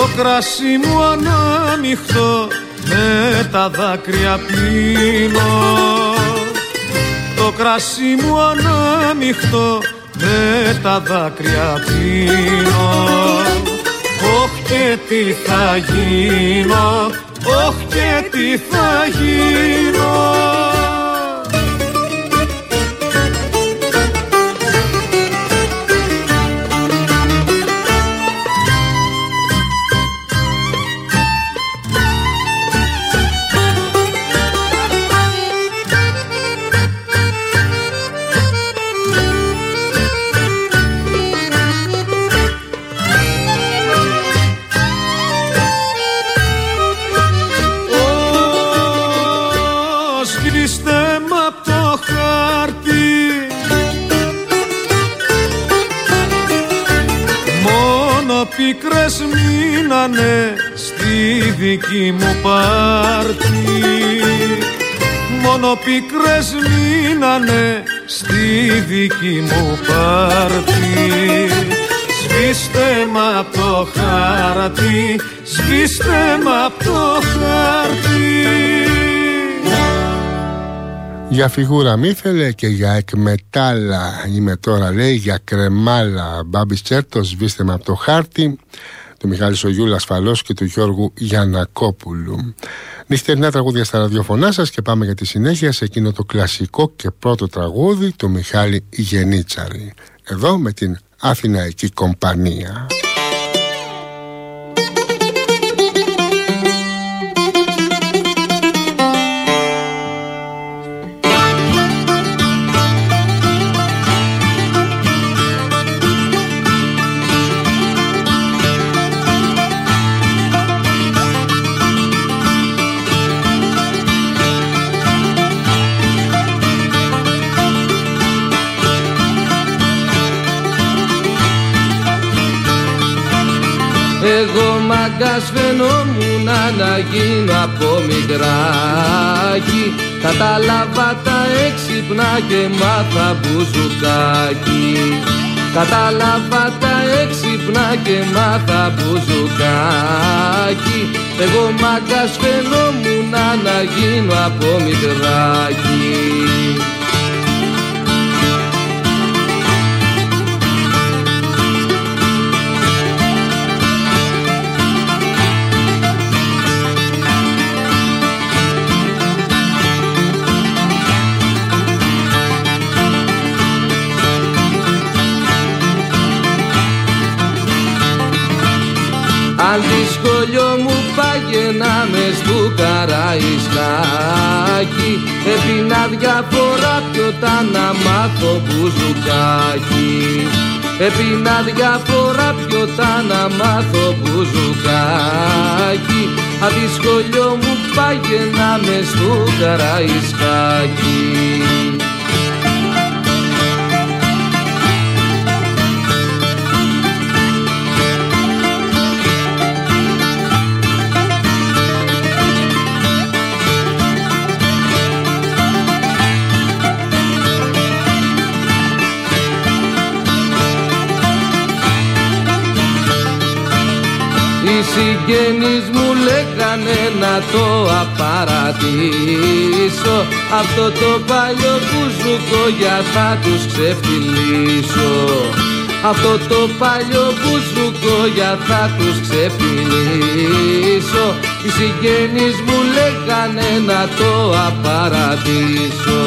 Το κρασί μου ανάμειχτο με τα δάκρυα πίνω. Το κρασί μου ανάμειχτο με τα δάκρυα πίνω. Όχ και τι θα γίνω, όχ και τι θα γίνω. Πίκρες μείνανε στη δική μου πάρτι. Μόνο πίκρες μείνανε στη δική μου πάρτι. Σβήστε μ' απ' το χάρτη, σβήστε μ' απ' το χάρτη. Για φιγούρα μη ήθελε και για εκμετάλλα είμαι τώρα, λέει, για κρεμάλα. Μπάμπης Τσέρτος, σβήστε με από το χάρτη, του Μιχάλη Σογιούλα ασφαλώς και του Γιώργου Γιαννακόπουλου. Νυχτερινά τραγούδια στα ραδιοφωνά σας και πάμε για τη συνέχεια σε εκείνο το κλασικό και πρώτο τραγούδι του Μιχάλη Γενίτσαρη. Εδώ με την Αθηναϊκή Κομπανία. Εγώ μάγκας φαινόμουν να γίνω από μικράκι. Κατάλαβα τα έξυπνα και μάθα μπουζουκάκι. Κατάλαβα τα έξυπνα και μάθα μπουζουκάκι. Εγώ μάγκας φαινόμουν να γίνω από μικράκι. Αν τη σχολείο μου πάγαινα μες του Καραϊσκάκι, έπινα διάφορα πιωτά να μάθω μπουζουκάκι. Έπινα διάφορα πιωτά να μάθω μπουζουκάκι. Αν τη σχολείο μου πάγαινα μες του Καραϊσκάκι. Οι συγγενείς μου λέγανε να το απαρατήσω, αυτό το παλιό μπουζούκο για θα τους ξεφτυλίσω. Αυτό το παλιό μπουζούκο για θα τους ξεφτυλίσω. Οι συγγενείς μου λέγανε να το απαρατήσω.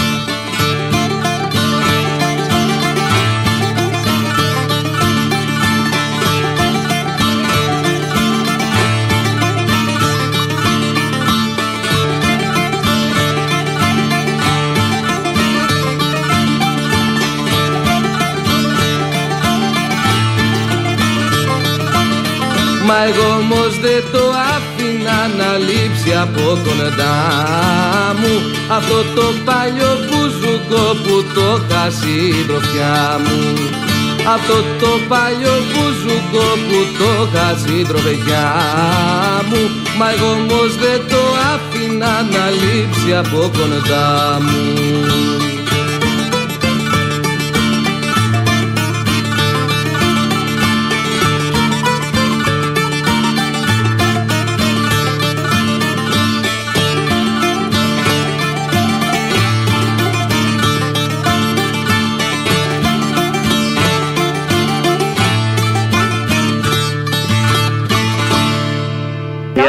Μα εγώ όμως δεν το άφηνα να λείψει από κοντά μου, αυτό το παλιό μπουζούκο που το είχα συντροφιά μου. Αυτό το παλιό μπουζούκο που το είχα συντροφιά μου. Μα εγώ όμως δεν το άφηνα να λείψει από κοντά μου.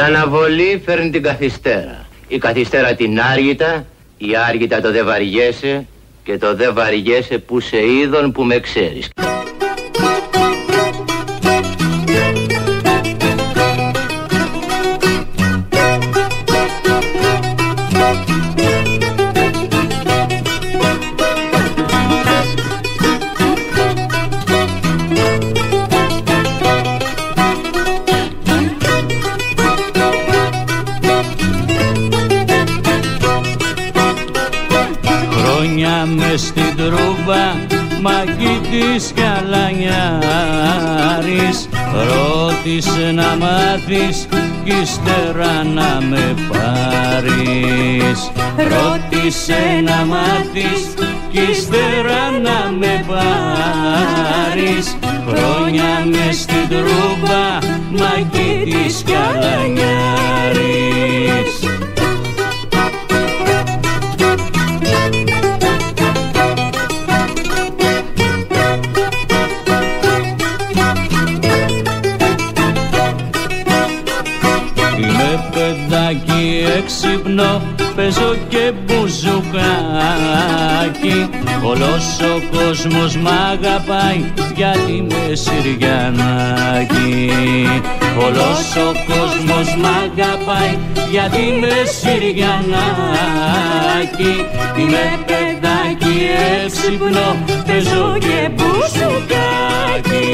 αναβολή φέρνει την καθυστέρα. Η καθυστέρα την άργητα, η άργητα το δε βαριέσαι και το δε βαριέσαι που σε είδον που με ξέρεις. Στην τρούμπα Μακίτης Καλανιάρης, ρώτησε να μάθεις κι ύστερα να με πάρεις. Ρώτησε να μάθεις κι ύστερα να με πάρεις. Χρόνια μες στην τρούμπα Μακίτης Καλανιάρης. Παιδάκι έξυπνο, παίζω και μπουζουκάκι. Όλος ο κόσμος μ' αγαπάει γιατί είμαι Συριανάκι. Όλος ο κόσμος μ' αγαπάει γιατί είμαι Συριανάκι. Είμαι παιδάκι έξυπνο, παίζω και μπουζουκάκι.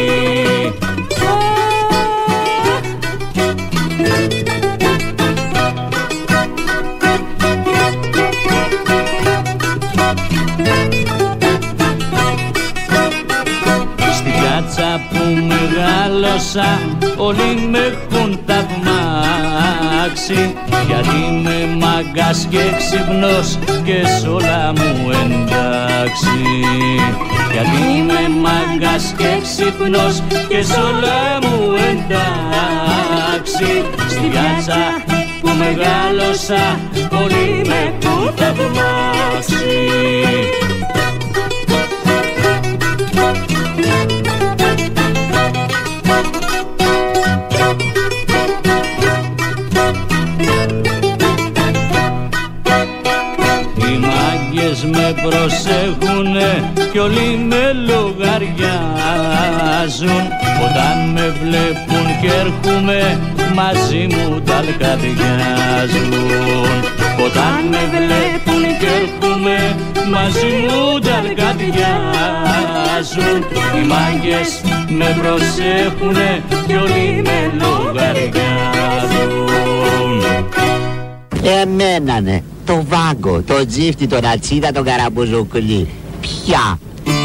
Που μεγάλωσα όλοι με έχουν ταυμάξει, γιατί είμαι μάγκας και έξυπνος και σ' όλα μου εντάξει. Γιατί είμαι μάγκας και έξυπνος και σ' όλα μου εντάξει. Στη πιάτσα που μεγάλωσα όλοι με έχουν ταυμάξει. Με προσέχουνε κι όλοι με λογαριάζουν. Όταν με βλέπουν κι έρχομαι μαζί μου τα αλκαδιάζουν. Όταν με βλέπουν κι έρχομαι μαζί μου τα αλκαδιάζουν. Οι μάγκες με προσέχουνε κι όλοι με λογαριάζουν. Εμένανε το Βάγκο, το Τζίφτη, τον Ατσίδα, τον Καραμπουζουκλή. Ποια?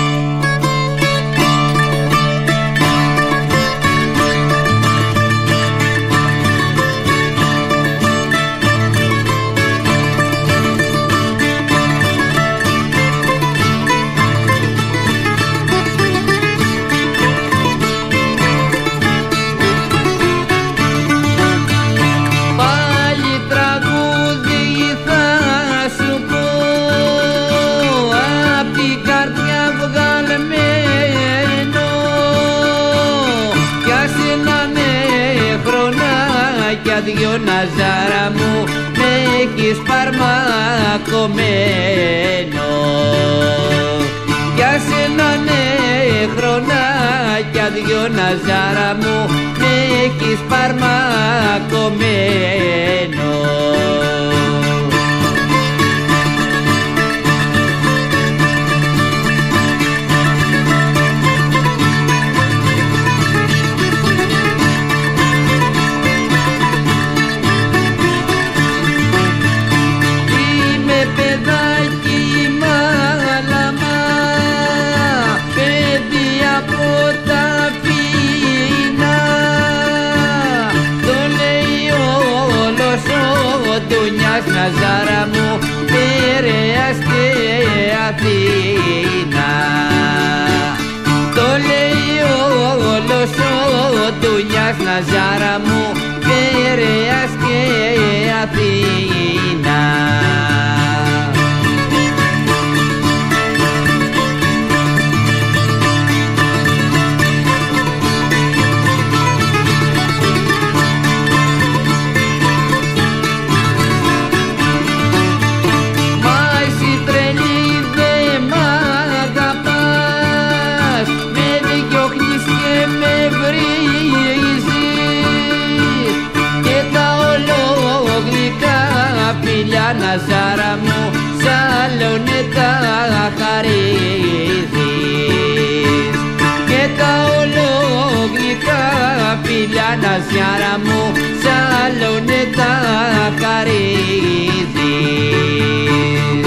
Δυο Ναζάρα μου με έχεις παρμακωμένο. Για σένα ναι χρονάκια δυο Ναζάρα μου με έχεις παρμακωμένο. Ναζάρα μου, Πειραιάς και Αθήνα. Το λέει όλος ο Τουνιάς, Ναζάρα μου, Πειραιάς και Αθήνα. Ναζάρα μου, Σαλονικά χαρίζεις. Και τα ολογλικά φιλιά Ναζάρα μου, Σαλονικά χαρίζεις.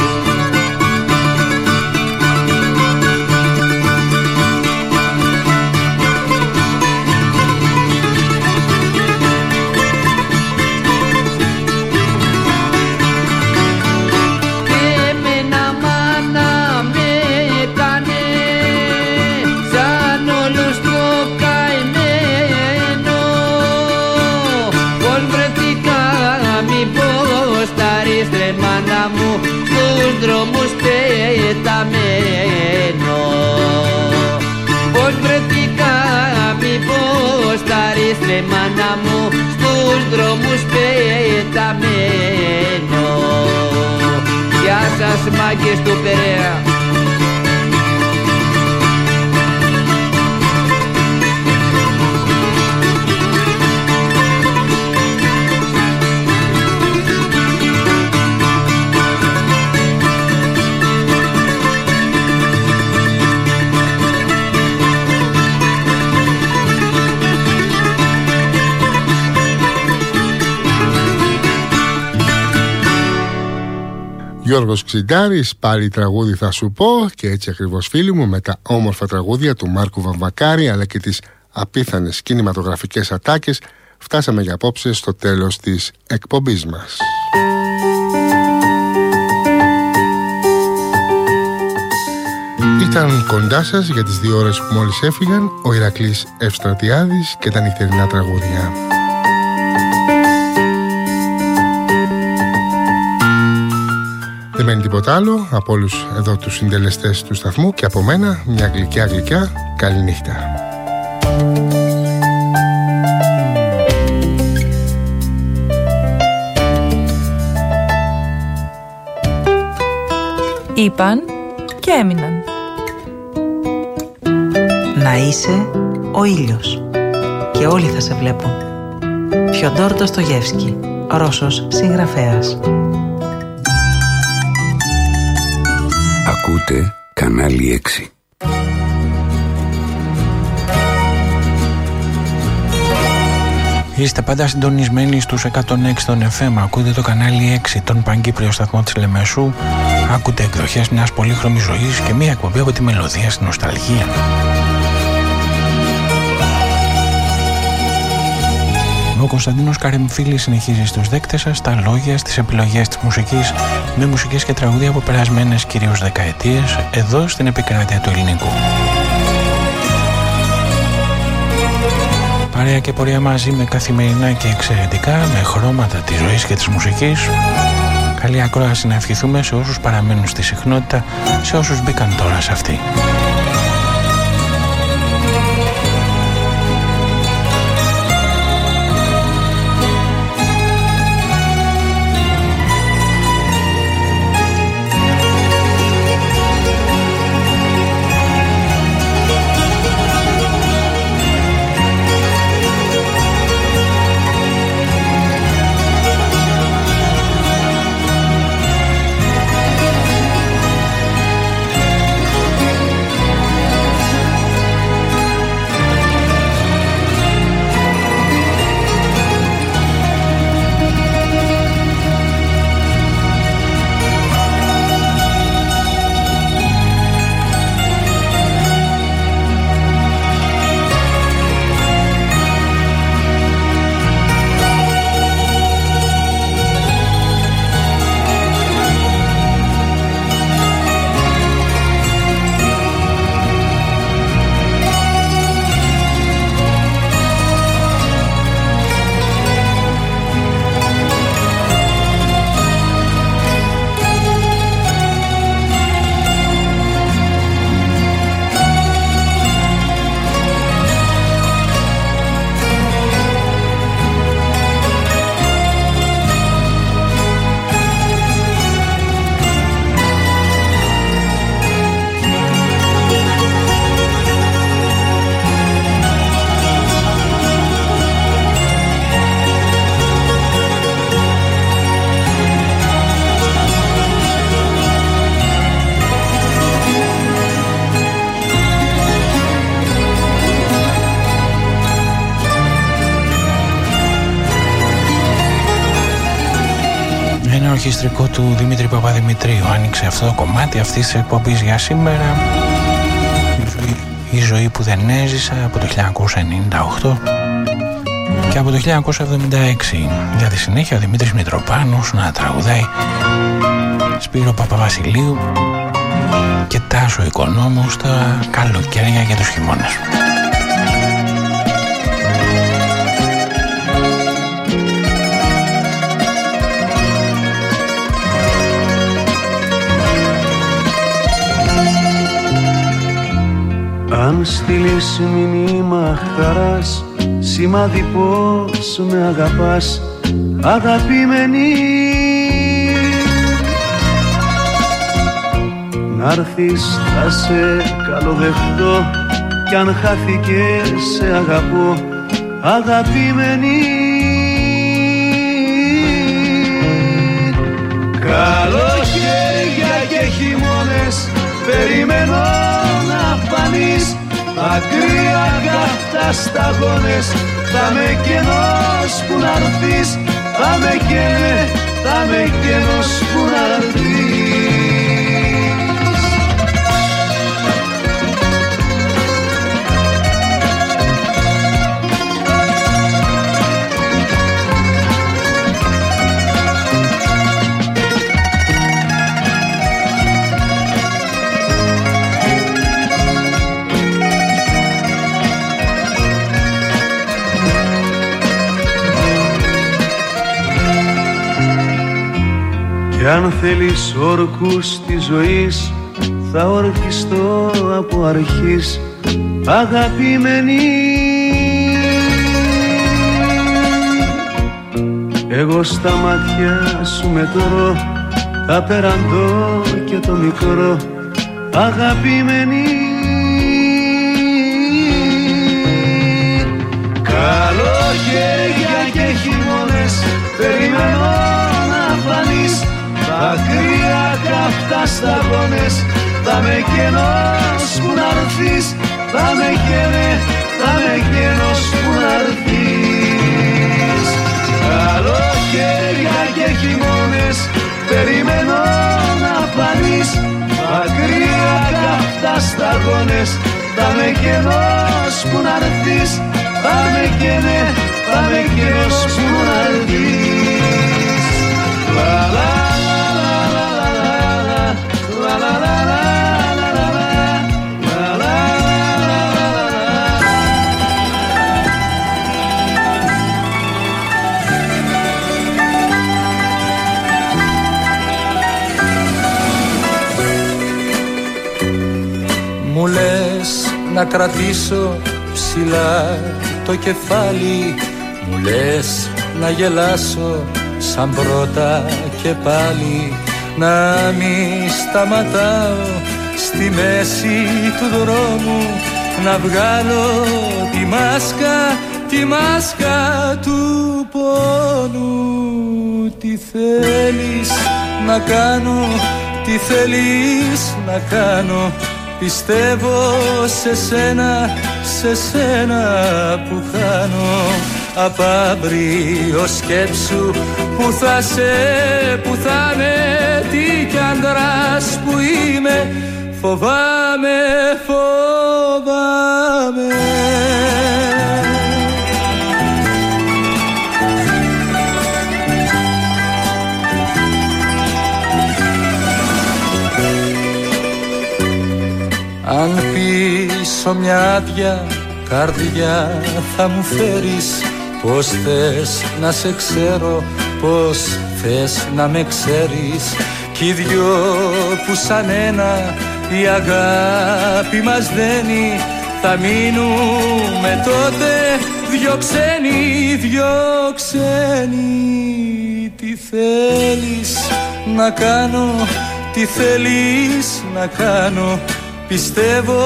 Μάνα μου στους δρόμους πεταμένο. Πώς βρεθήκα, μήπως τα ρίστε μάνα μου στους δρόμους πεταμένο. Γεια σας μάγκες του Περαία. Γιώργος Ξιντάρης, πάλι τραγούδι θα σου πω, και έτσι ακριβώς φίλοι μου, με τα όμορφα τραγούδια του Μάρκου Βαμβακάρη αλλά και τις απίθανες κινηματογραφικές ατάκες, φτάσαμε για απόψε στο τέλος της εκπομπής μας. Ήταν κοντά σας για τις 2 ώρες που μόλις έφυγαν ο Ηρακλής Ευστρατιάδης και τα νυχτερινά τραγούδια. Δεν μένει τίποτα άλλο από όλους εδώ τους συντελεστές του σταθμού και από μένα μια γλυκιά καληνύχτα. Είπαν και έμειναν. Να είσαι ο ήλιος και όλοι θα σε βλέπουν. Φιοντόρ Ντοστογεύσκι, Ρώσος συγγραφέας. Ακούτε κανάλι 6. Είστε πάντα συντονισμένοι στους 106 των FM. Ακούτε το κανάλι 6, τον Παγκύπριο σταθμό της Λεμεσού. Ακούτε εκδοχές μιας πολύχρωμης ζωής και μια εκπομπή από τη μελωδία στην νοσταλγία. Ο Κωνσταντίνος Καρεμφίλης συνεχίζει στους δέκτες σας τα λόγια στις επιλογές της μουσικής, με μουσικές και τραγούδια από περασμένες κυρίως δεκαετίες, εδώ στην επικράτεια του ελληνικού. Παρέα και πορεία μαζί με καθημερινά και εξαιρετικά, με χρώματα της ζωής και της μουσικής. Καλή ακρόαση να ευχηθούμε σε όσους παραμένουν στη συχνότητα, σε όσους μπήκαν τώρα σε αυτή. ορχιστρικό του Δημήτρη Παπαδημητρίου άνοιξε αυτό το κομμάτι αυτής της εκπομπής για σήμερα. Η ζωή που δεν έζησα, από το 1998 και από το 1976. Για τη συνέχεια ο Δημήτρης Μητροπάνος να τραγουδάει Σπύρο Παπαβασιλείου και Τάσο Οικονόμου στα καλοκαίρια και τους χειμώνες. Αν στείλεις μηνύμα χαράς, σημάδι πως με αγαπάς, αγαπημένη, να'ρθεις θα σε καλοδεχτώ κι αν χάθηκες σε αγαπώ, αγαπημένη. Καλοκαίρια και χειμώνες περιμένω να φανείς, μακριά καυτά σταγόνες, θα με κενός που να'ρθείς, θα με κενός που να'ρθείς. Κι αν θέλεις όρκους της ζωής, θα ορκιστώ από αρχής, αγαπημένη. Εγώ στα μάτια σου μετρώ, τα περαντώ και το μικρό, αγαπημένη. Καλοκαίρια και χειμώνες περιμένω να φανείς, μακριά καυτά σταγόνες, θα με κενός που να'ρθείς, θα με κενός που να'ρθείς. Καλοκαίρια και χειμώνες περιμένω να φανείς, μακριά καυτά σταγόνες, θα με κενός που να'ρθείς, θα με κενός που να'ρθείς. Λα λα Μου λες να κρατήσω ψηλά το κεφάλι, μου λες να γελάσω σαν πρώτα και πάλι, να μη σταματάω στη μέση του δρόμου, να βγάλω τη μάσκα του πόνου. Τι θέλεις να κάνω, τι θέλεις να κάνω, πιστεύω σε σένα που χάνω. Απ' αύριο σκέψου που θα με, τι κι άντρας που είμαι, φοβάμαι. Αν πίσω μια άδεια καρδιά θα μου φέρεις, πώς θες να σε ξέρω, πώς θες να με ξέρεις, κι οι δυο που σαν ένα η αγάπη μας δένει, θα μείνουμε τότε δυο ξένοι. Τι θέλεις να κάνω, τι θέλεις να κάνω, πιστεύω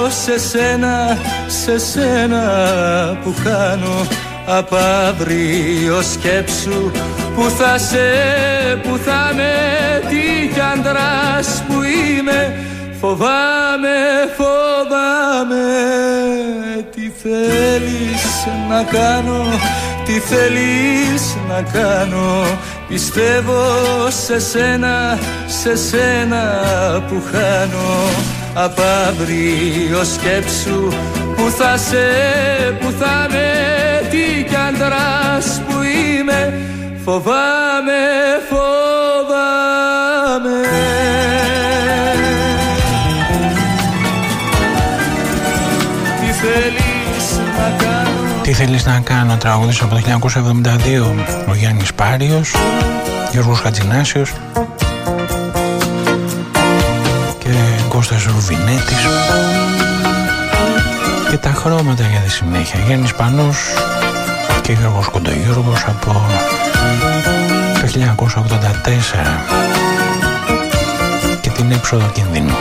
σε σένα που χάνω. Απ' αύριο σκέψου που θα με, τι κι άντρας που είμαι, φοβάμαι. Τι θέλεις να κάνω, Τι θέλεις να κάνω? Πιστεύω σε σένα που χάνω. Απ' αύριο σκέψου που θα με, τι κι άντρας που είμαι. Φοβάμαι. Τι θέλεις να κάνω, τραγούδησε από το 1972 ο Γιάννης Πάριος, Γιώργος Χατζηνάσιος και Κώστας Ρουβινέτης. Και τα χρώματα για τη συνέχεια, Γιάννης Πανός και Γιώργος Κοντογιώργος από το 1984 και την έξοδο κινδύνου.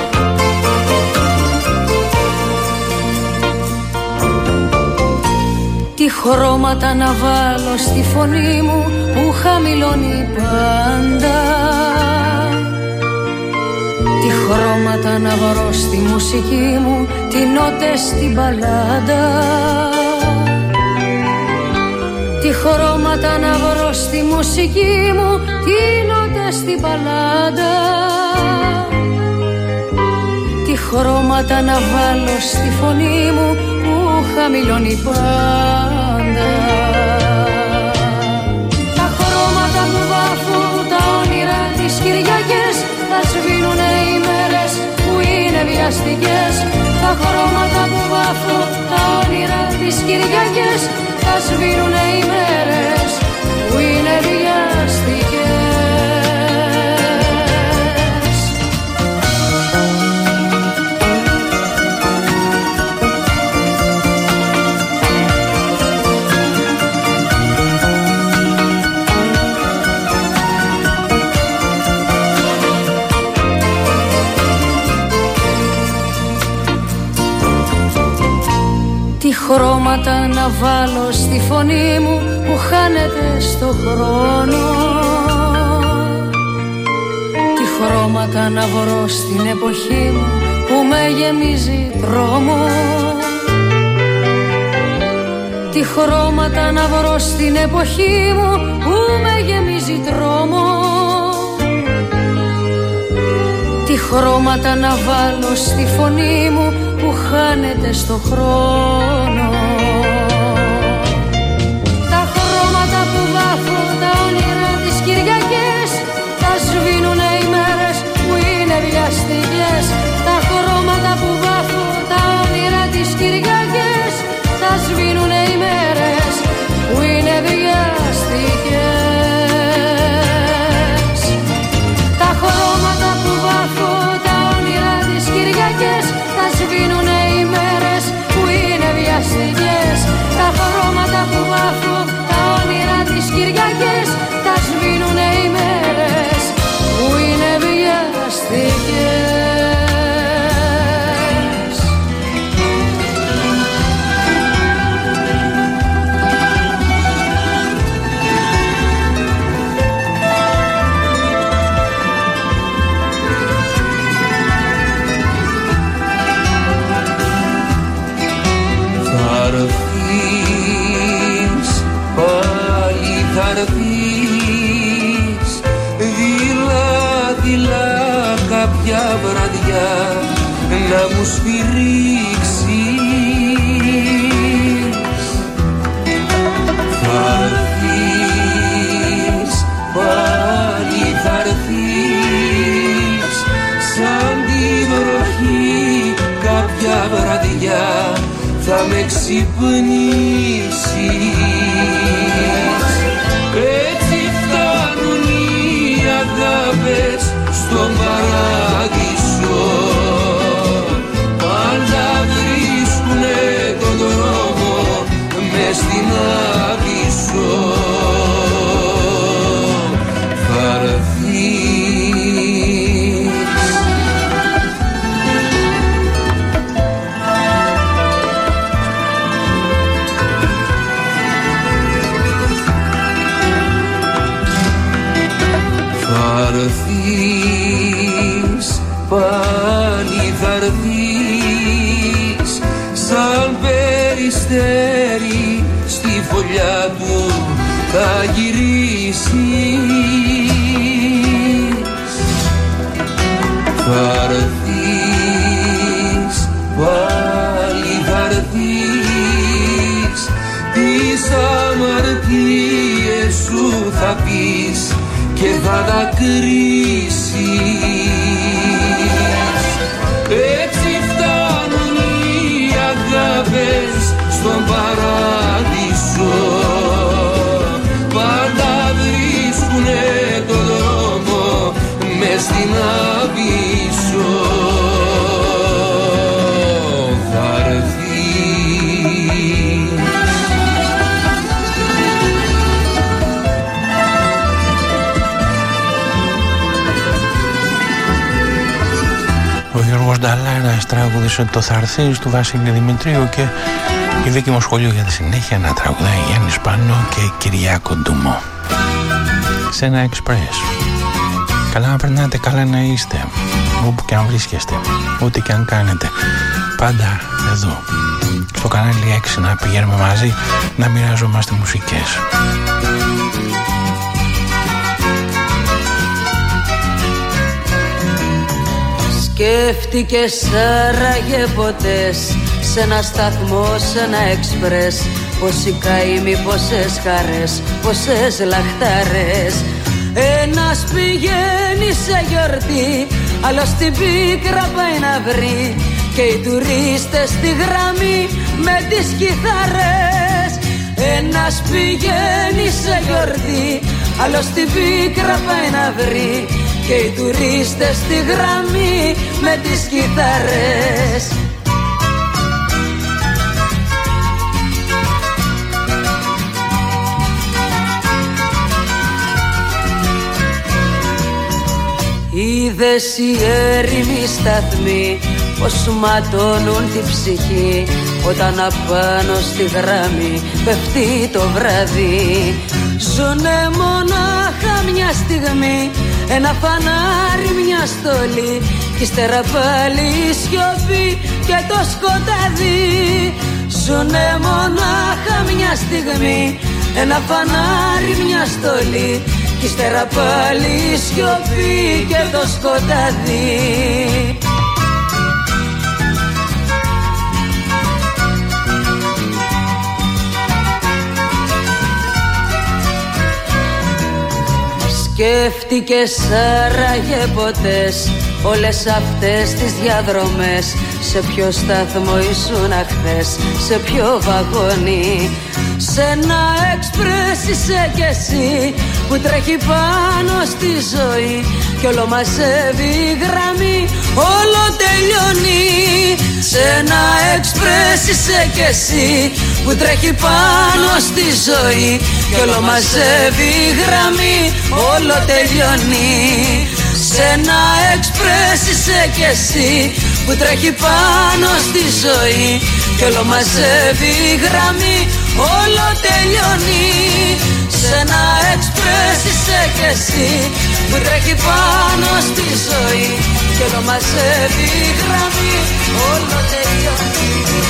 Τι χρώματα να βάλω στη φωνή μου που χαμηλώνει πάντα. Τι χρώματα να βρω στη μουσική μου, τι νότες στην μπαλάντα. Τι χρώματα να βρω στη μουσική μου, τι νότες στην μπαλάντα. Τι χρώματα να βάλω στη φωνή μου που χαμηλώνει πάντα. Τα χρώματα που βάφουν τα όνειρα τις Κυριακές, θα σβήνουνε οι μέρες που είναι βιαστικές. Τα χρώματα που βάφουν τα όνειρα τις Κυριακές, θα σβήνουνε οι μέρες που είναι βιαστικές. Τι χρώματα να βάλω στη φωνή μου που χάνεται στο χρόνο. Τι χρώματα να βρω στην εποχή μου που με γεμίζει τρόμο. Τι χρώματα να βρω στην εποχή μου που με γεμίζει τρόμο. Τι χρώματα να βάλω στη φωνή μου που χάνεται στο χρόνο. Τα χρώματα που βάφω τα όνειρα τις Κυριακές, θα σβήνουνε οι μέρες που είναι βιαστικές. Τα χρώματα που βάφω τα όνειρα τις Κυριακές, θα σβήνουνε οι μέρες που είναι βιαστικές. Τα χρώματα που βάφω τα όνειρα τις Κυριακές, θα σβήνουνε οι μέρες που είναι βιαστικές. Τα χρώματα που βάφω τα όνειρα τις Κυριακές, θα σβήνουνε οι μέρες που είναι βιαστικές. δειλά κάποια βραδιά να μου σφυρίξεις. Θα έρθεις, πάλι θα έρθεις, σαν τη βροχή κάποια βραδιά θα με ξυπνήσεις. Έτσι φτάνουν οι αγάπες στον παράδεισο, πάντα βρίσκουνε τον δρόμο μες στην άβυσσο. Θα έρθεις, πάλι θα έρθεις, σαν περιστέρι στη φωλιά του θα γυρίσεις, θα έρθεις, πάλι θα έρθεις, τις αμαρτίες σου θα πεις και θα δακρύσεις. Έτσι φτάνουν οι αγάπες στον παράδεισο, πάντα βρίσκουνε το δρόμο μες στην αβύσσο. Θα έρθεις. Ο Γιώργος Νταλάρας τραγούδισε το «Θα έρθεις» του Βασίλη Δημητρίου και η δική μου σχολείο για τη συνέχεια να τραγουδάει Γιάννης Πάνο και Κυριάκο Ντουμό. Σε ένα εξπρές. Καλά να περνάτε, καλά να είστε, όπου και αν βρίσκεστε, ό,τι και αν κάνετε. Πάντα εδώ, στο κανάλι 6, να πηγαίνουμε μαζί, να μοιραζόμαστε μουσικές. Σκέφτηκες άραγε ποτέ σε ένα σταθμό, σε ένα εξπρές, πόσοι καημοί, πόσες χαρές, πόσες λαχτάρες. Ένας πηγαίνει σε γιορτή, άλλος την πίκρα πάει να βρει, και οι τουρίστες στη γραμμή με τις κιθάρες. Ένας πηγαίνει σε γιορτή, άλλος την πίκρα πάει να βρει, και οι τουρίστες στη γραμμή με τις κιθάρες. Είδες οι έρημοι σταθμοί πως ματώνουν την ψυχή, όταν απάνω στη γραμμή πέφτει το βράδυ. Ζουνε μονάχα μια στιγμή, ένα φανάρι, μια στολή, κι ύστερα πάλι η σιωπή και το σκοτάδι. Ζουνε μονάχα μια στιγμή, ένα φανάρι, μια στολή, κι ύστερα πάλι η σιωπή και το σκοτάδι. Σκέφτηκες άραγε ποτέ όλες αυτές τις διαδρομές, σε ποιο σταθμό ήσουν χθες, σε ποιο βαγόνι. Σε ένα εξπρές είσαι κι εσύ που τρέχει πάνω στη ζωή, κι όλο μαζεύει η γραμμή, όλο τελειώνει. Σε ένα εξπρές είσαι κι εσύ που τρέχει πάνω στη ζωή, κι όλο μαζεύει η γραμμή, όλο τελειώνει. Σε ένα εξπρές είσαι κι εσύ που τρέχει πάνω στη ζωή, κι όλο μαζεύει η γραμμή, όλο τελειώνει. Σε ένα εξπρές είσαι κι εσύ που τρέχει πάνω στη ζωή, κι όλο μαζεύει η γραμμή, όλο τελειώνει.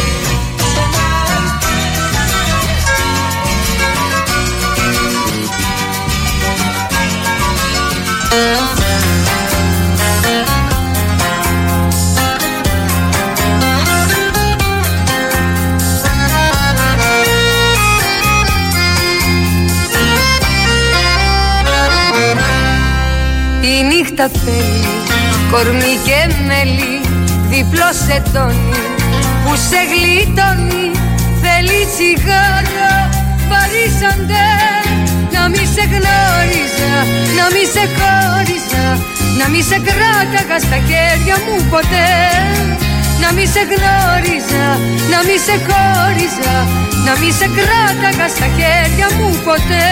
Η νύχτα θέλει κορμί και μέλι, διπλό σετόνι που σε γλιτώνει. Θέλει τσιγάρο, παρήσαντε, να μη σε γνώριζα, να μη σε χώριζα, να μη σε κράταγα στα χέρια μου ποτέ. Να μη σε γνώριζα, να μη σε χώριζα, να μη σε κράταγα στα χέρια μου ποτέ.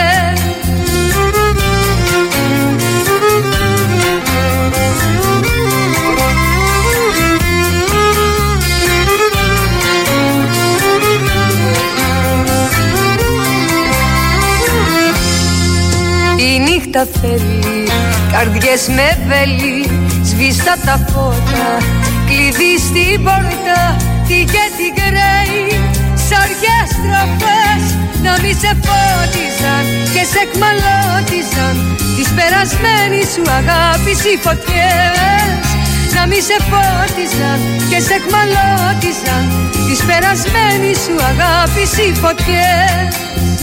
Η νύχτα θέλει καρδιές με βέλη, σβήστα τα φώτα, κλειδί στην πόρτα, τι και τι γκρέει. Σ' αργές στροφές να μη σε φώτιζαν και εκμαλώτισαν της περασμένης σου αγάπης οι φωτιές. Να μη σε φώτισαν και σε εκμαλώτισαν της περασμένης σου αγάπης οι φωτιές.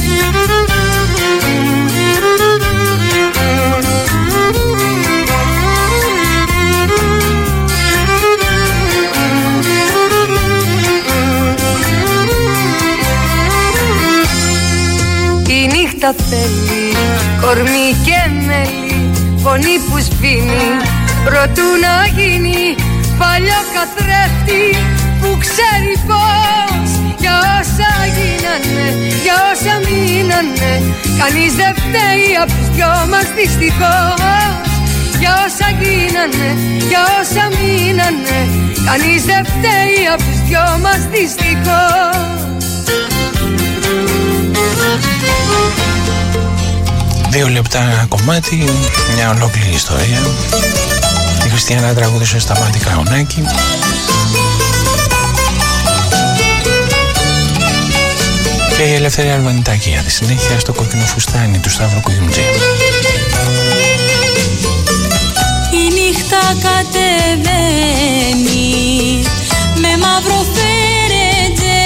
Η νύχτα θέλει κορμί και μέλι, φωνή που σβήνει προτού να γίνει παλιό καθρέφτη που ξέρει πως για όσα γίνανε, για όσα μείνανε, κανείς δεν φταίει απ' τους δυο μας δυστυχώς. Για όσα γίνανε, για όσα μείνανε, κανείς δεν φταίει απ' τους δυο μας δυστυχώς. 2 λεπτά κομμάτι, μια ολόκληρη ιστορία. Η Χριστιανά τραγούδισε Σταμάτη Καονάκη. Και η Ελευθερία Αρβανιτάκη για τη συνέχεια στο Κόκκινο Φουστάνι του Σταύρου Κουγιουμτζή. Η νύχτα κατεβαίνει με μαύρο φέρετζε.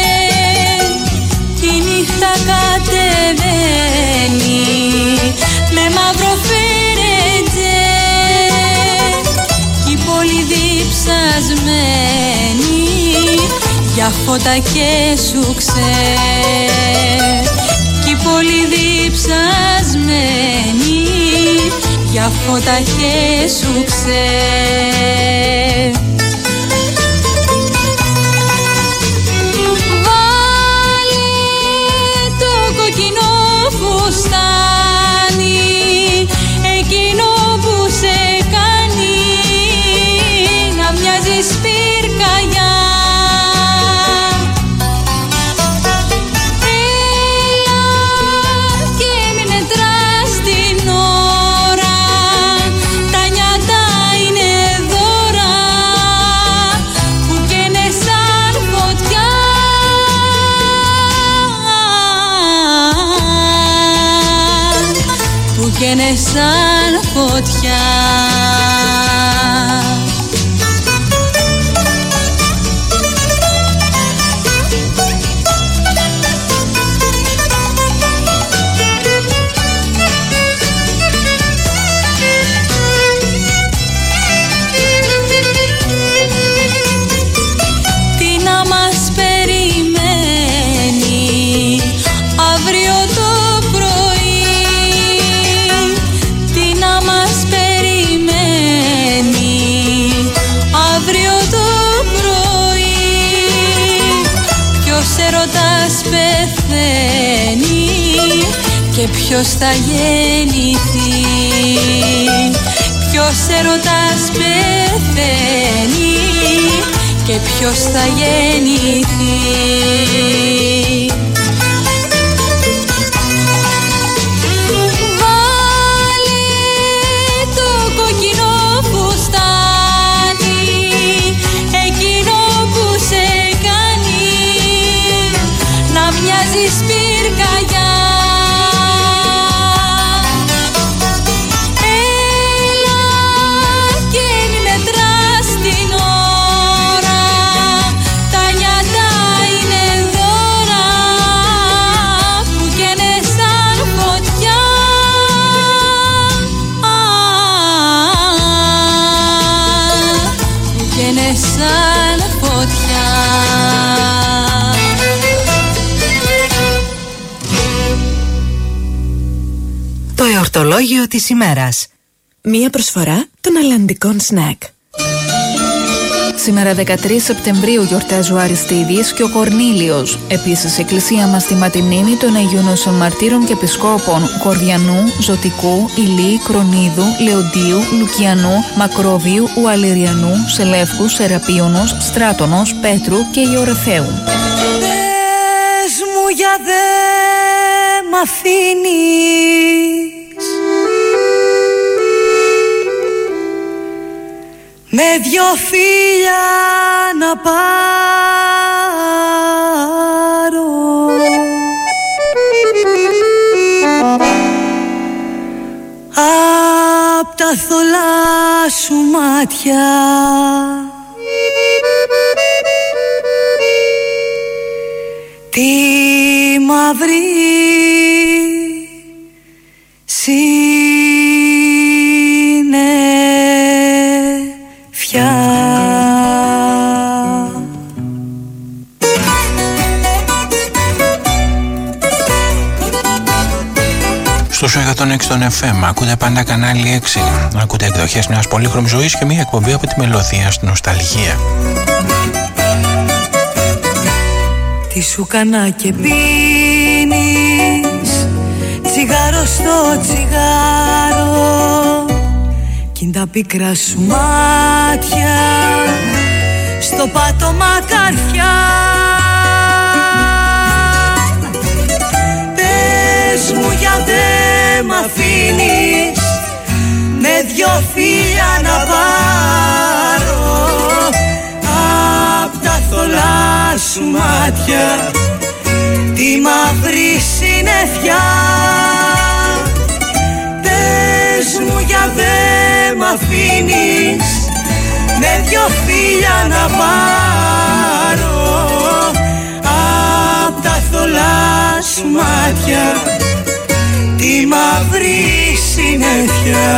Η νύχτα κατεβαίνει με μαύρο φέρετζε. Κι η πόλη διψασμένη για φώτα και σουξέ. Κι η πόλη διψασμένη για φώτα και σουξέ. Βάλε το κοκκινό φουστάνι, εκείνο που σε κάνει να μοιάζεις πυρκαγιά. Και είναι σαν φωτιά. Τι να μας περιμένει αύριο το πεθαίνει και ποιος θα γεννηθεί. Ποιος έρωτας πεθαίνει και ποιος θα γεννηθεί. Βάλε το κοκκινό φουστάνι, εκείνο που σε κάνει να μοιάζεις πυρκαγιά. Έλα και μην μετράς την ώρα, τα νιάτα είναι δώρα που καίνε σαν φωτιά. Που καίνε σαν φωτιά. Το εορτολόγιο της ημέρας. Μία προσφορά των Αλλαντικών Σνακ. Σήμερα 13 Σεπτεμβρίου γιορτάζει ο Αριστίδης και ο Κορνήλιος. Επίσης η εκκλησία μας τιμά τη μνήμη των Αγίων Νοσών Μαρτύρων και Επισκόπων Κορδιανού, Ζωτικού, Ηλί, Κρονίδου, Λεοντίου, Λουκιανού, Μακρόβιου, Ουαλεριανού, Σελεύκου, Σεραπίωνος, Στράτονος, Πέτρου και Ιωρεφαίου. Πες μου για δε μ' αφήνεις με δυο φίλια να πάρω σου μάτια. Τη μαύρη συννεφιά. Στους 106 των FM ακούτε πάντα κανάλι 6. Ακούτε εκδοχές μιας πολύχρωμης ζωής και μια εκπομπή από τη μελωδία στην νοσταλγία. Τι σου κανά και πίνεις τσιγάρο στο τσιγάρο κι είναι τα πικρά σου μάτια στο πάτωμα καρφιά. Πες μου γιατί μ' αφήνεις με δυο φίλια να πάρω απ' τα θολά σου μάτια τη μαύρη συννεφιά. Πες μου για δε μ' αφήνεις με δυο φίλια να πάρω απ' τα θολά σου μάτια τη μαύρη συννεφιά.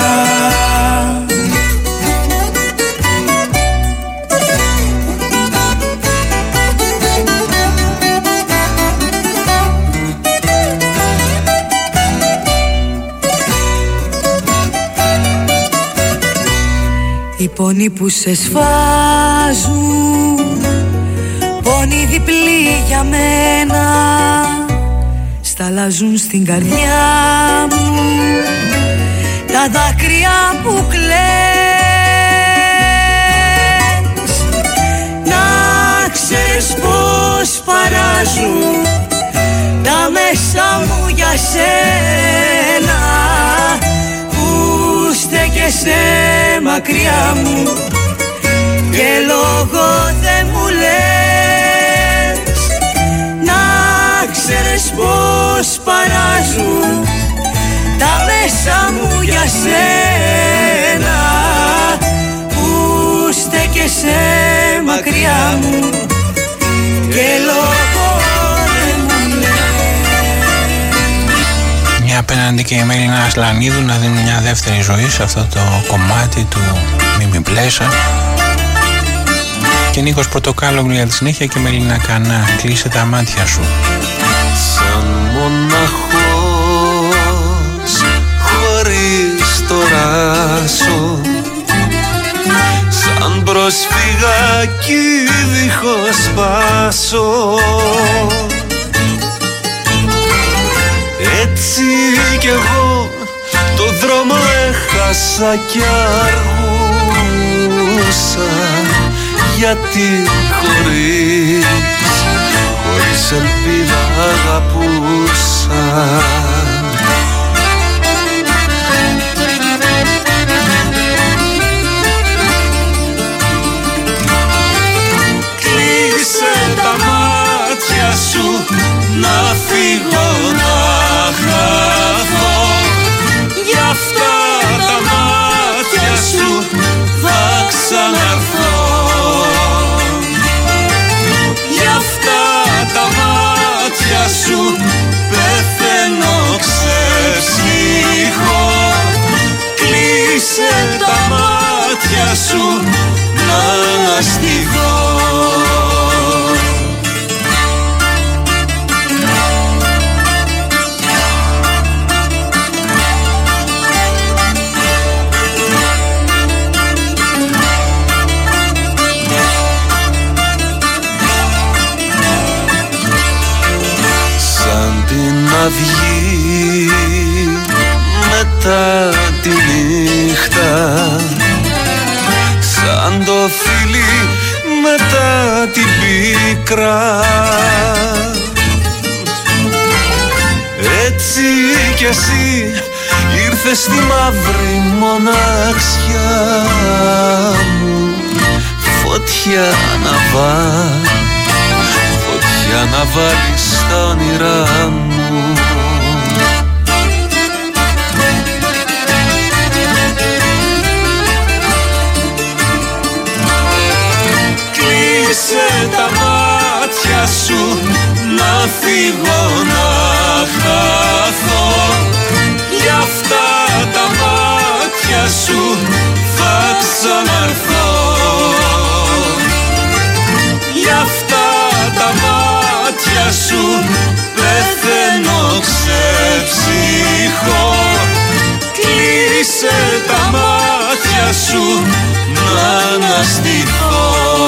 Οι πόνοι που σε σφάζουν, πόνοι διπλοί για μένα, σταλάζουν στην καρδιά μου τα δάκρυα που κλαις. Να ξέρεις πως παράζουν τα μέσα μου για σένα στέκεσαι μακριά μου και λόγο δεν μου λες. Να ξέρεις πως παράζουν τα μέσα μου για σένα που στέκεσαι μακριά μου και λόγο δεν μου λες. Μια απέναντι και η Μέλινα Ασλανίδου να δίνουν μια δεύτερη ζωή σε αυτό το κομμάτι του Μίμη Πλέσα. Και Νίκος Πορτοκάλογλου για τη συνέχεια και Μέλινα Κανά, κλείσε τα μάτια σου. Σαν μοναχός χωρίς το ράσο, σαν προσφυγάκι δίχως πάσο, έτσι κι εγώ το δρόμο έχασα κι αργούσα, γιατί χωρίς ελπίδα αγαπούσα. Κλείσε τα μάτια σου να φύγω να χαθώ, γι' αυτά τα μάτια σου θα ξαναρθώ, γι' αυτά τα μάτια σου πεθαίνω ξεψυχώ. Κλείσε τα μάτια σου να αναστηθώ. Αυγή μετά τη νύχτα, σαν το φίλι μετά την πίκρα, έτσι κι εσύ ήρθες στη μαύρη μοναξιά μου, φωτιά να βάλεις στα όνειρά μου. φύγω να χαθώ. Γι' αυτά τα μάτια σου θα ξαναρθώ. Γι' αυτά τα μάτια σου πεθαίνω ξεψυχώ. Κλείσε τα μάτια σου να αναστηθώ.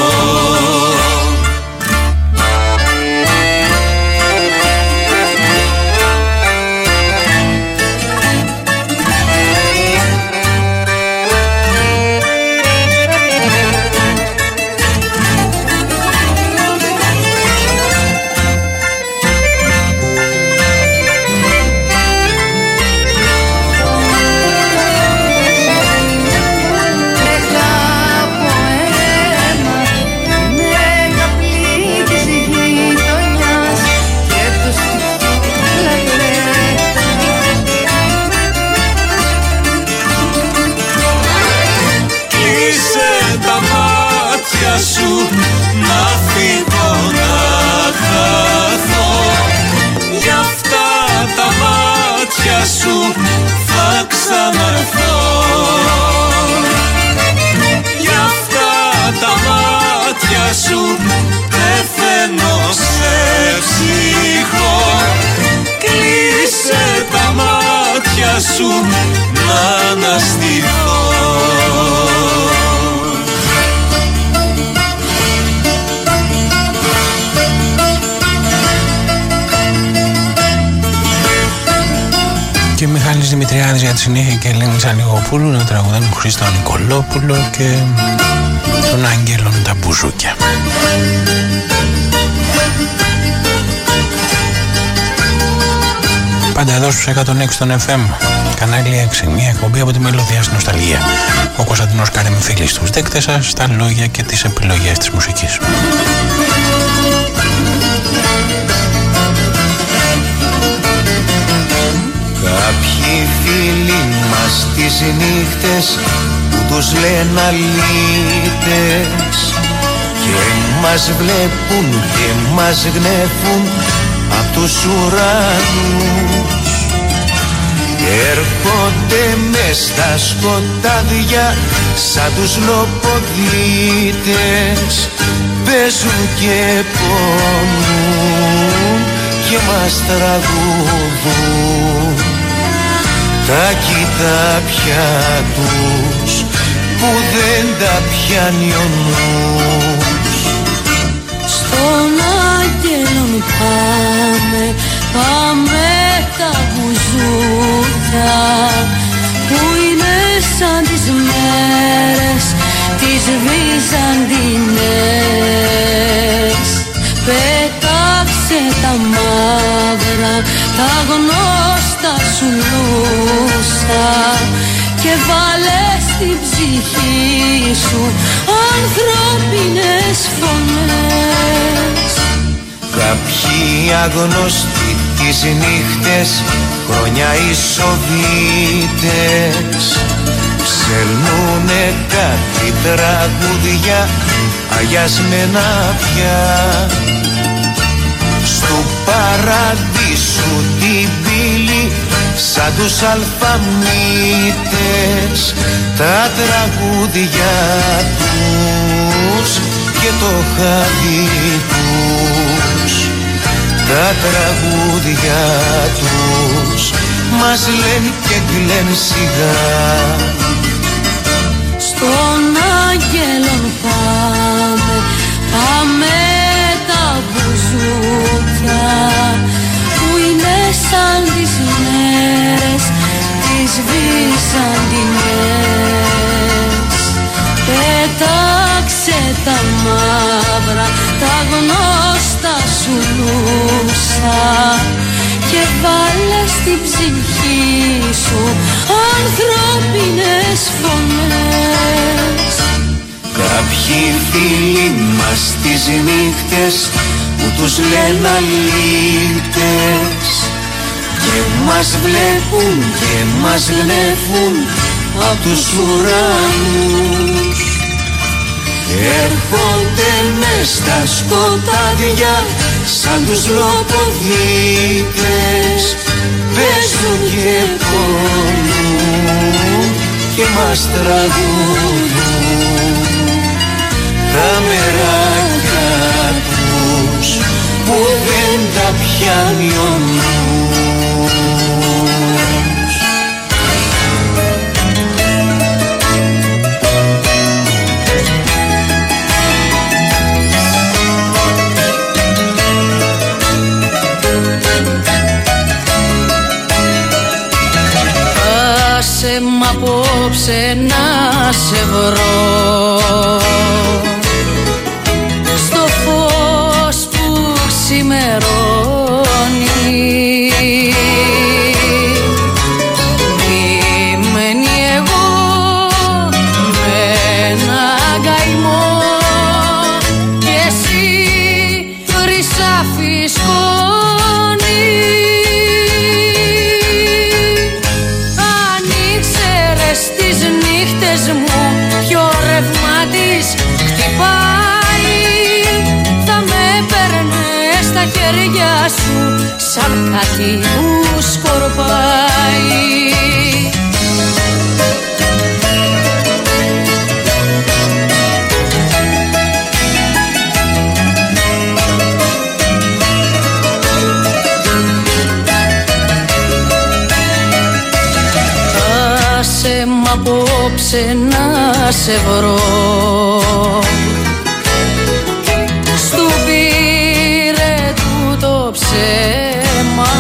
Να φύγω να χαθώ. Γι' αυτά τα μάτια σου θα ξαναρθώ. Γι' αυτά τα μάτια σου πεθαίνω σε ψυχώ. Κλείσε τα μάτια σου να αναστηθώ. Και Μιχάλης Δημητριάδης για τη συνέχεια και Ελένη Ζαλιγοπούλου να τραγουδάνε τον Χρήστο Νικολόπουλο και τον Άγγελο τα μπουζούκια. Πάντα εδώ στους 106 των FM, κανάλι 6, μια εκπομπή από τη μελωδία στην νοσταλγία. Ο Κωνσταντινός Καρεμφίλης στους δέκτες σας, τα λόγια και τις επιλογές της μουσικής. Κάποιοι φίλοι μας τις νύχτες που τους λένε αλήτες και μας βλέπουν και μας γνέφουν απ' τους ουρανούς. Έρχονται μες στα σκοτάδια σαν τους λοποδίτες, παίζουν και πονούν και μας τραγουδούν. Τα κοιτάπια τους που δεν τα πιάνει ο νους. Στον Άγγελον πάμε, πάμε τα μπουζούκια που είναι σαν τις μέρες τις Βυζαντινές. Πέταξε τα μαύρα, τα γνώστα σου λούσα και βάλε στην ψυχή σου ανθρώπινες φωνές. Κάποιοι αγνωστοί τις νύχτες, χρόνια οι Σοβίτες, ψελνούνε κάτι τραγούδια αγιασμένα πια. Στου παραδείσου την πύλη σαν τους αλφαμίτες, τα τραγούδια τους και το χάδι τους. Τα τραγούδια τους μας λένε και κλαίνε σιγά. Στον Άγγελον πάμε, πάμε τα μπουζούκια που είναι σαν τις μέρες τις Βυζαντινές. Πέταξε τα μαύρα, τα γνώστα σου λούσα και βάλε στην ψυχή σου ανθρώπινες φωνές. Κάποιοι φίλοι μας τις νύχτες που τους λένε αλήτες και μας βλέπουν και μας γνέφουν απ' τους ουρανούς. έρχονται μες στα σκοτάδια σαν τους λοποδίτες, παίζουν και πονούν και μας τραγουδούν τα μεράκια τους που δεν τα πιάνει ο νους. Άσε μ' απόψε να σε βρω στο φως που ξημερώνει. Μένει εγώ με ένα καημό και εσύ χρυσάφι σκόνη. Στις νύχτες μου ποιο ρεύμα της χτυπάει, θα με παίρνες στα χέρια σου σαν κάτι που σκορπάει. Άσε μ' απόψε να σε βρω στου πήρε του το ψέμα.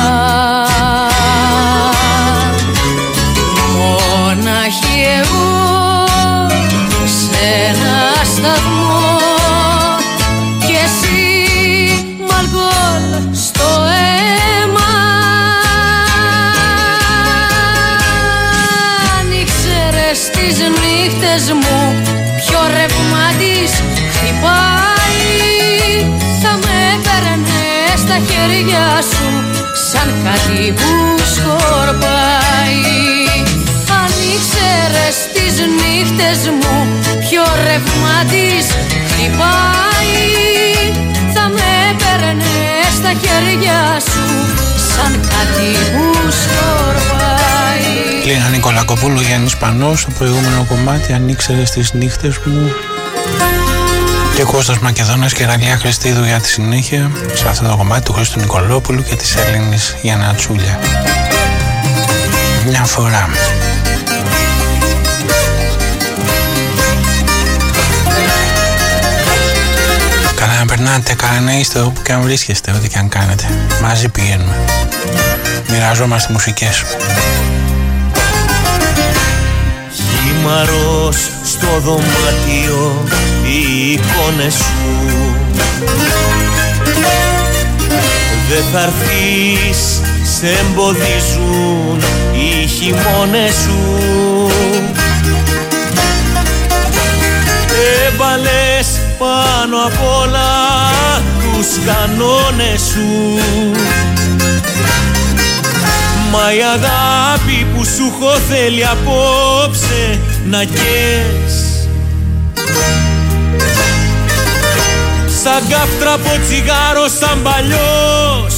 Μόναχη εγώ σε ένα σταθμό και εσύ μ' αλκοόλ στο αίμα. Στις νύχτες μου ποιο ρεύμα της χτυπάει, θα με παίρνες στα χέρια σου σαν κάτι που σκορπάει. Αν ήξερες τις νύχτες μου ποιο ρεύμα της χτυπάει, θα με παίρνες στα χέρια σου σαν κάτι που σκορπάει. Λίνα Νικολακοπούλου, Γιάννης Πανός, στο προηγούμενο κομμάτι αν ήξερες τις νύχτες μου, και Κώστας Μακεδόνας και Ραλιά Χριστίδου για τη συνέχεια σε αυτό το κομμάτι του Χρήστου Νικολόπουλου και της Έλληνης Γιαννατσούλια. Μια φορά. Καλά να περνάτε, καλά να είστε όπου και αν βρίσκεστε, ό,τι και αν κάνετε. Μαζί πηγαίνουμε, μοιραζόμαστε μουσικές. Χήμαρος στο δωμάτιο οι εικόνες σου, δεν θα έρθεις, σε εμποδίζουν οι χειμώνες σου. Έβαλες πάνω απ' όλα τους κανόνες σου, μα η αγάπη που σου έχω θέλει απόψε να καις. Σαν κάφτρα από τσιγάρο, σαν παλιός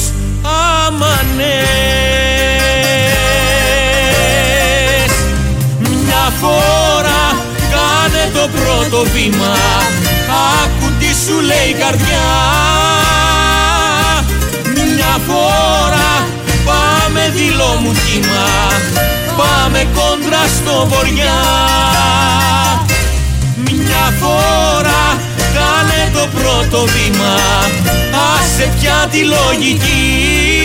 αμανές. Μια φορά κάνε το πρώτο βήμα, άκου τι σου λέει η καρδιά. Μια φορά πάμε δειλό μου κύμα, πάμε κόντρα στο βοριά. Μια φορά κάνε το πρώτο βήμα, άσε πια τη λογική.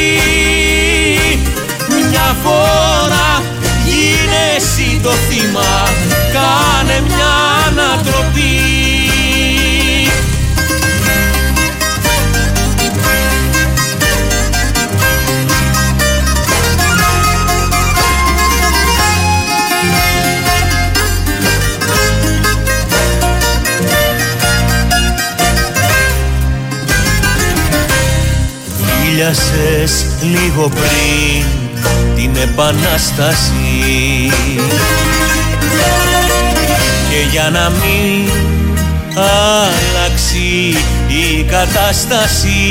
Μια φορά γίνε εσύ το θύμα, κάνε μια ανατροπή. Φίλιασες λίγο πριν την Επανάσταση και για να μην αλλάξει η κατάσταση.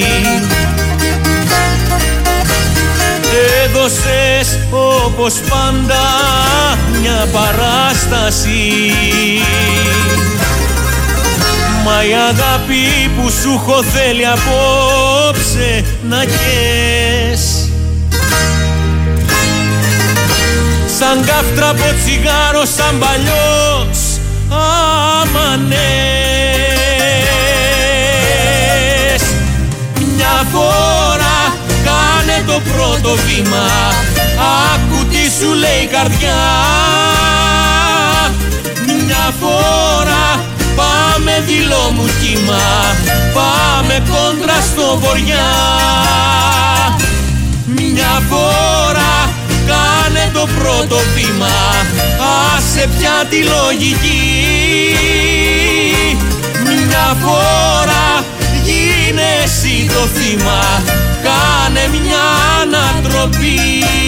Έδωσες όπως πάντα μια παράσταση, μα η αγάπη που σου έχω θέλει απόψε να καις. Σαν κάφτρα από τσιγάρο, σαν παλιός αμανές. Μια φορά κάνε το πρώτο βήμα, άκου τι σου λέει η καρδιά. Μια φορά πάμε δειλό μου κύμα, πάμε κόντρα στο βοριά. Μια φορά κάνε το πρώτο βήμα, άσε πια τη λογική. Μια φορά γίνε εσύ το θύμα, κάνε μια ανατροπή.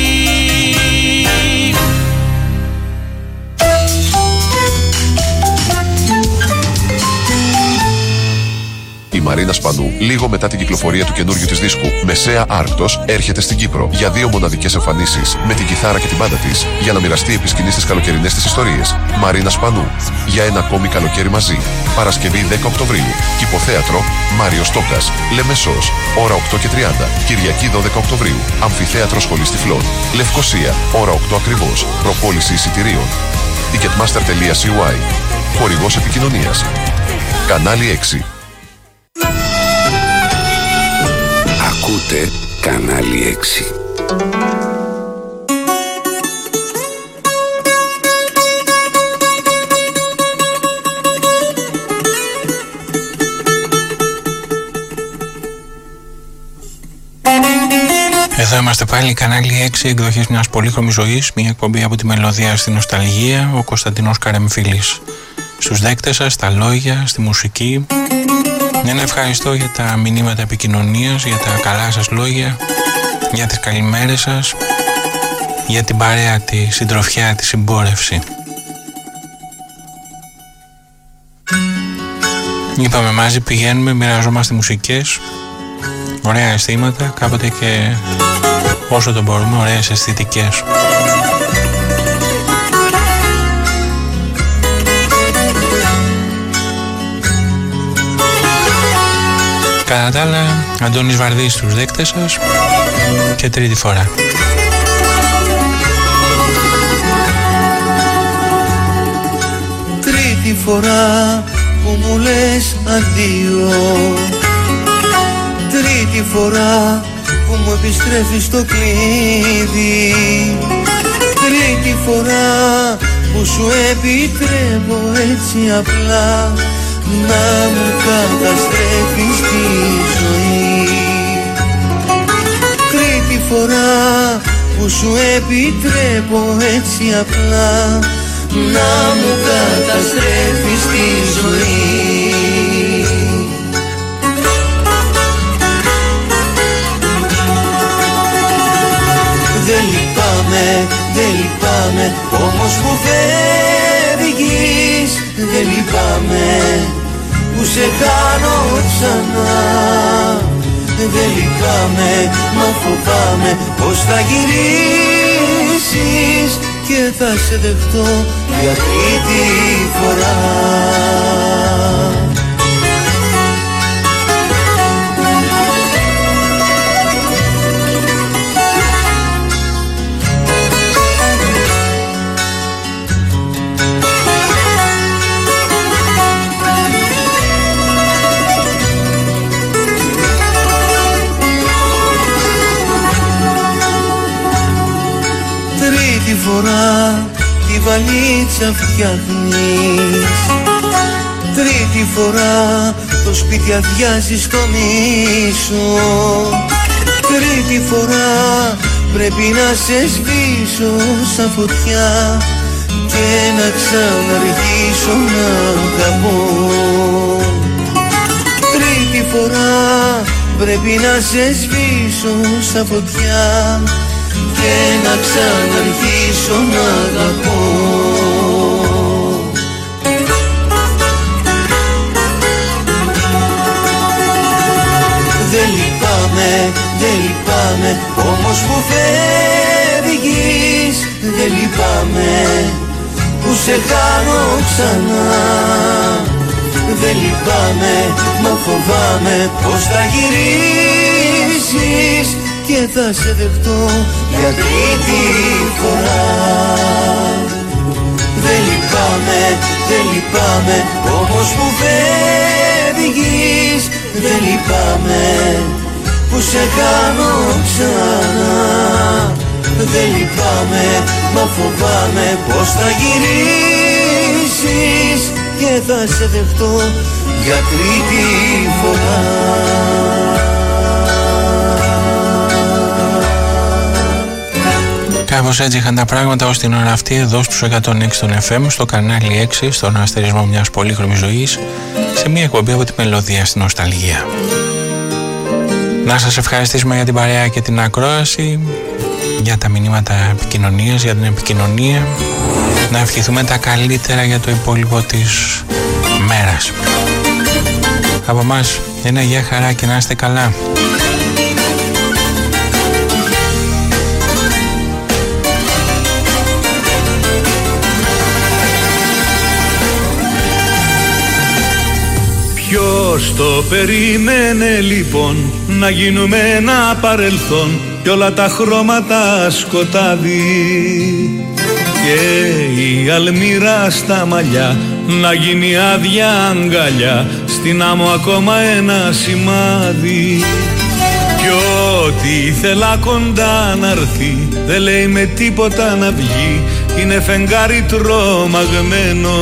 Η Μαρίνα Σπανού, λίγο μετά την κυκλοφορία του καινούριου της δίσκου Μεσαία Άρκτος, έρχεται στην Κύπρο για 2 μοναδικές εμφανίσεις με την κιθάρα και την μπάντα της για να μοιραστεί επί σκηνής τις καλοκαιρινές της ιστορίες. Μαρίνα Σπανού, για ένα ακόμη καλοκαίρι μαζί. Παρασκευή 10 Οκτωβρίου. Κηποθέατρο Μάριος Τόκας, Λεμεσός, ώρα 8:30. Κυριακή 12 Οκτωβρίου. Αμφιθέατρο Σχολής Τυφλών, Λευκοσία, ώρα 8 ακριβώς. Προπόληση εισιτηρίων. Ticketmaster.cy. Χορηγός επικοινωνίας. Κανάλι 6. Ακούτε Κανάλι 6. Εδώ είμαστε πάλι, Κανάλι 6, εκδοχής μιας πολύχρωμης ζωής, μια εκπομπή από τη μελωδία στη νοσταλγία, ο Κωνσταντινός Καρεμφίλης. Στους δέκτες σας, στα λόγια, στη μουσική. Ένα ευχαριστώ για τα μηνύματα επικοινωνίας, για τα καλά σας λόγια, για τις καλημέρες σας, για την παρέα, τη συντροφιά, τη συμπόρευση. Είπαμε μαζί πηγαίνουμε, μοιραζόμαστε μουσικές, ωραία αισθήματα, κάποτε και όσο το μπορούμε ωραίες αισθητικές. Κατά τα άλλα, Αντώνης Βαρδής στους δέκτες σας και τρίτη φορά. Τρίτη φορά που μου λες αντίο, τρίτη φορά που μου επιστρέφεις το κλείδι, τρίτη φορά που σου επιτρέπω έτσι απλά να μου καταστρέφεις τη ζωή. Τρίτη φορά που σου επιτρέπω έτσι απλά να μου καταστρέφεις τη ζωή. Δεν λυπάμαι, δεν λυπάμαι, όμως που φεύγεις. Δεν λυπάμαι που σε χάνω ξανά. Δεν λυπάμαι, μα φοβάμαι πως θα γυρίσεις και θα σε δεχτώ για τρίτη φορά. Τρίτη φορά τη βαλίτσα φτιάχνεις, τρίτη φορά το σπίτι αδειάζεις στο μίσο, τρίτη φορά πρέπει να σε σβήσω σαν φωτιά και να ξαναργήσω να αγαπώ. Τρίτη φορά πρέπει να σε σβήσω σαν φωτιά και να ξαναρχίσω να αγαπώ. λυπάμαι που σε κάνω ξανά. Δεν λυπάμαι, μα φοβάμαι πως θα γυρίσεις και θα σε δεχτώ για τρίτη φορά. Δεν λυπάμαι, όμως που φεύγεις. Δεν λυπάμαι που σε κάνω ξανά. Δεν λυπάμαι, μα φοβάμαι πως θα γυρίσεις και θα σε δεχτώ για τρίτη φορά. Κάπως έτσι είχαν τα πράγματα ως την ώρα αυτή εδώ στους 106 των FM, στο κανάλι 6, στον αστερισμό μιας πολύχρωμης ζωής, σε μια εκπομπή από τη μελωδία στην νοσταλγία. Να σας ευχαριστήσουμε για την παρέα και την ακρόαση, για τα μηνύματα επικοινωνίας, για την επικοινωνία. Να ευχηθούμε τα καλύτερα για το υπόλοιπο της μέρας. Από εμάς, ένα γεια χαρά και να είστε καλά. Ποιος το περίμενε λοιπόν να γίνουμε ένα παρελθόν κι όλα τα χρώματα σκοτάδι και η αλμύρα στα μαλλιά να γίνει άδεια αγκαλιά, στην άμμο ακόμα ένα σημάδι. Κι ό,τι ήθελα κοντά να έρθει δεν λέει με τίποτα να βγει, είναι φεγγάρι τρομαγμένο.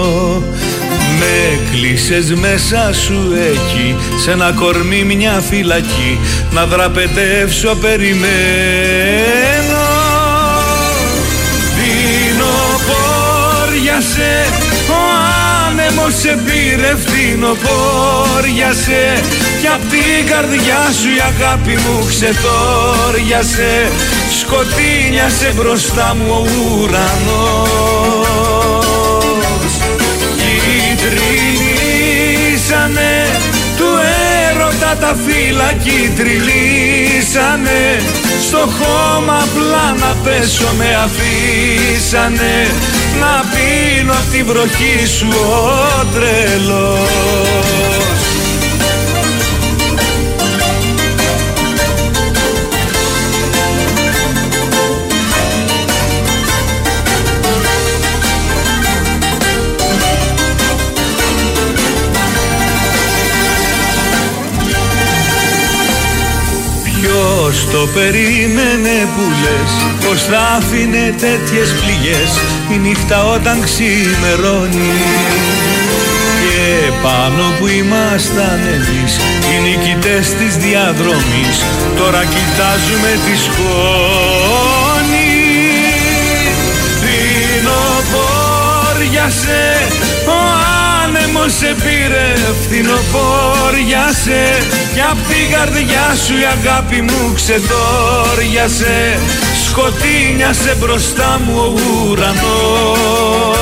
Με κλείσες μέσα σου εκεί, σ' ένα κορμί μια φυλακή, να δραπετεύσω περιμένω. Φθινοπόριασε, ο άνεμος σε πήρε, φθινοπόριασε, κι απ' την καρδιά σου η αγάπη μου ξεθόριασε, σκοτίνιασε μπροστά μου ο ουρανός. Τριλήσανε του έρωτα τα φύλλα κι τριλήσανε, στο χώμα απλά να πέσω με αφήσανε, να πίνω απ' τη βροχή σου ο τρελός. Ποιος το περίμενε που λες πως θα άφηνε τέτοιες πληγές η νύχτα όταν ξημερώνει, και πάνω που ήμασταν εμείς οι νικητές της διαδρομής τώρα κοιτάζουμε τη σκόνη. Φθινοπόριασε, ο άνεμος σε πήρε, φθινοπόριασε, κι απ' την καρδιά σου η αγάπη μου ξεθόριασε, σκοτίνιασε μπροστά μου ο ουρανός.